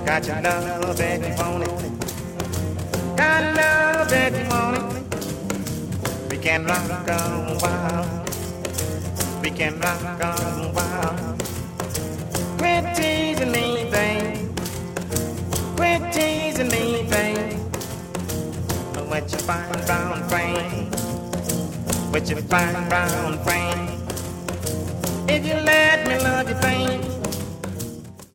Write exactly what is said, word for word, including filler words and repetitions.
Got your love that you want it. Got love that you want it. We can rock on wild. We can rock on wild. Quit teasing me, babe. Quit teasing me, babe. With your fine brown frame. With your fine brown frame. If you let me love you, babe.